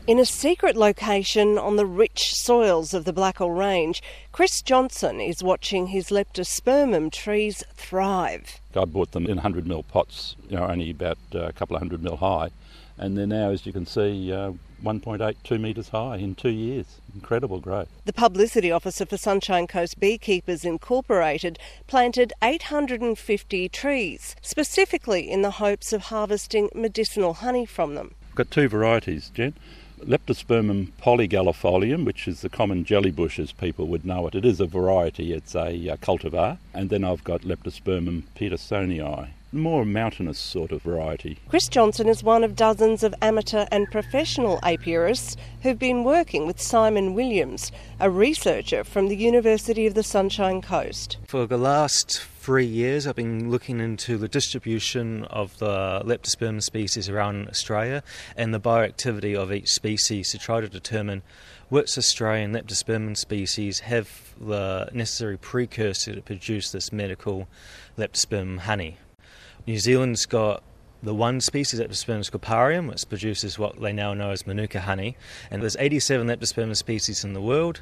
In a secret location on the rich soils of the Blackall Range, Chris Johnson is watching his Leptospermum trees thrive. I bought them in 100mm pots, only about a couple of 100mm high, and they're now, as you can see, 1.82 metres high in 2 years. Incredible growth. The Publicity Officer for Sunshine Coast Beekeepers Incorporated planted 850 trees, specifically in the hopes of harvesting medicinal honey from them. I've got two varieties, Jen. Leptospermum polygallifolium, which is the common jellybush as people would know it. It is a variety, it's a cultivar. And then I've got Leptospermum petersonii, more mountainous sort of variety. Chris Johnson is one of dozens of amateur and professional apiarists who've been working with Simon Williams, a researcher from the University of the Sunshine Coast. For the last 3 years I've been looking into the distribution of the Leptospermum species around Australia and the bioactivity of each species to try to determine which Australian Leptospermum species have the necessary precursor to produce this medical Leptospermum honey. New Zealand's got the one species, Leptospermum scoparium, which produces what they now know as Manuka honey, and there's 87 Leptospermum species in the world.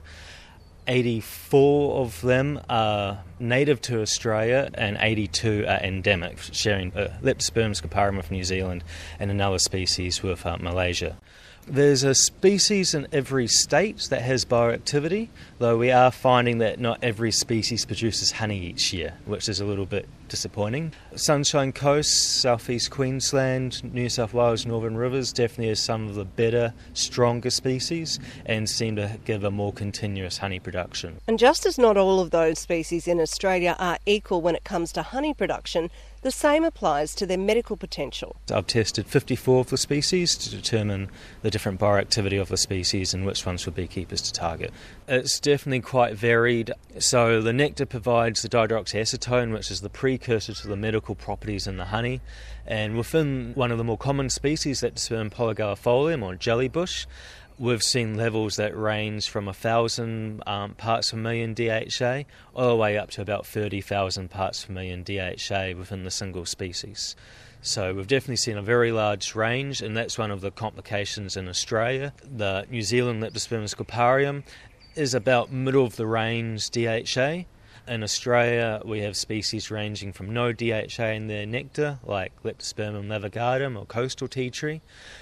84 of them are native to Australia and 82 are endemic, sharing Leptospermum scoparium with New Zealand and another species with Malaysia. There's a species in every state that has bioactivity, though we are finding that not every species produces honey each year, which is a little bit disappointing. Sunshine Coast, southeast Queensland, New South Wales, Northern Rivers definitely has some of the better, stronger species and seem to give a more continuous honey production. And just as not all of those species in Australia are equal when it comes to honey production, the same applies to their medical potential. I've tested 54 of the species to determine the different bioactivity of the species and which ones for beekeepers to target. It's definitely quite varied. So the nectar provides the dihydroxyacetone, which is the precursor to the medical properties in the honey. And within one of the more common species, Leptospermum polygallifolium or jellybush, we've seen levels that range from 1,000 parts per million DHA all the way up to about 30,000 parts per million DHA within the single species. So we've definitely seen a very large range, and that's one of the complications in Australia. The New Zealand Leptospermum scoparium is about middle of the range DHA. In Australia, we have species ranging from no DHA in their nectar, like Leptospermum laevigatum or coastal tea tree,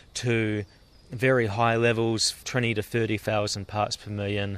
to very high levels, 20 to 30,000 parts per million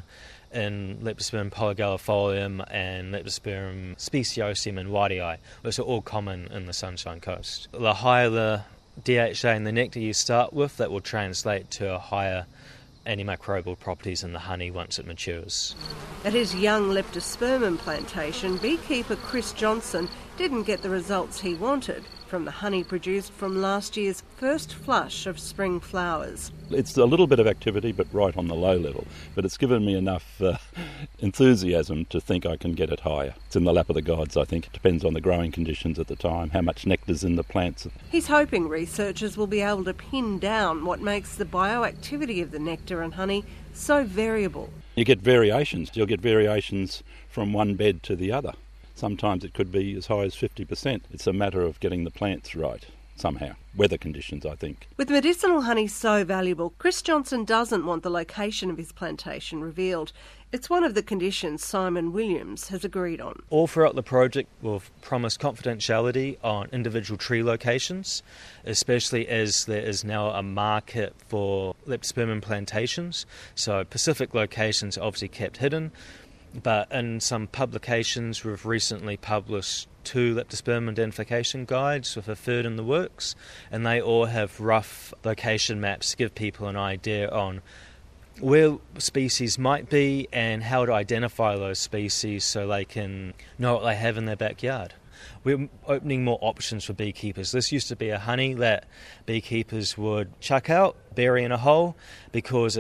in Leptospermum polygallifolium and Leptospermum speciosum and whitei, which are all common in the Sunshine Coast. The higher the DHA in the nectar you start with, that will translate to a higher antimicrobial properties in the honey once it matures. At his young Leptospermum plantation, beekeeper Chris Johnson didn't get the results he wanted from the honey produced from last year's first flush of spring flowers. It's a little bit of activity, but right on the low level. But it's given me enough enthusiasm to think I can get it higher. It's in the lap of the gods, I think. It depends on the growing conditions at the time, how much nectar's in the plants. He's hoping researchers will be able to pin down what makes the bioactivity of the nectar and honey so variable. You get variations. You'll get variations from one bed to the other. Sometimes it could be as high as 50%. It's a matter of getting the plants right somehow. Weather conditions, I think. With medicinal honey so valuable, Chris Johnson doesn't want the location of his plantation revealed. It's one of the conditions Simon Williams has agreed on. All throughout the project, we've promised confidentiality on individual tree locations, especially as there is now a market for Leptospermum plantations. So Pacific locations are obviously kept hidden. But in some publications, we've recently published 2 Leptospermum identification guides with a third in the works, and they all have rough location maps to give people an idea on where species might be and how to identify those species so they can know what they have in their backyard. We're opening more options for beekeepers. This used to be a honey that beekeepers would chuck out, bury in a hole, because it's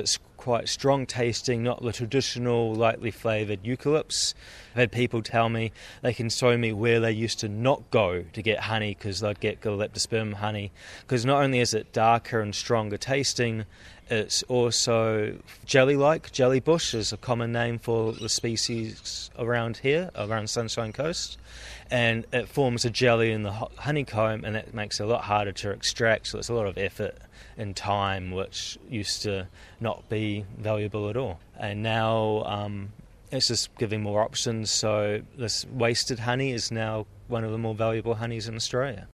quite strong tasting, not the traditional lightly flavoured eucalypts. I've had people tell me they can show me where they used to not go to get honey because they'd get Leptospermum honey, because not only is it darker and stronger tasting, it's also jelly-like. Jellybush is a common name for the species around here, around Sunshine Coast. And it forms a jelly in the honeycomb, and that makes it a lot harder to extract, so it's a lot of effort and time, which used to not be valuable at all. And now it's just giving more options, so this wasted honey is now one of the more valuable honeys in Australia.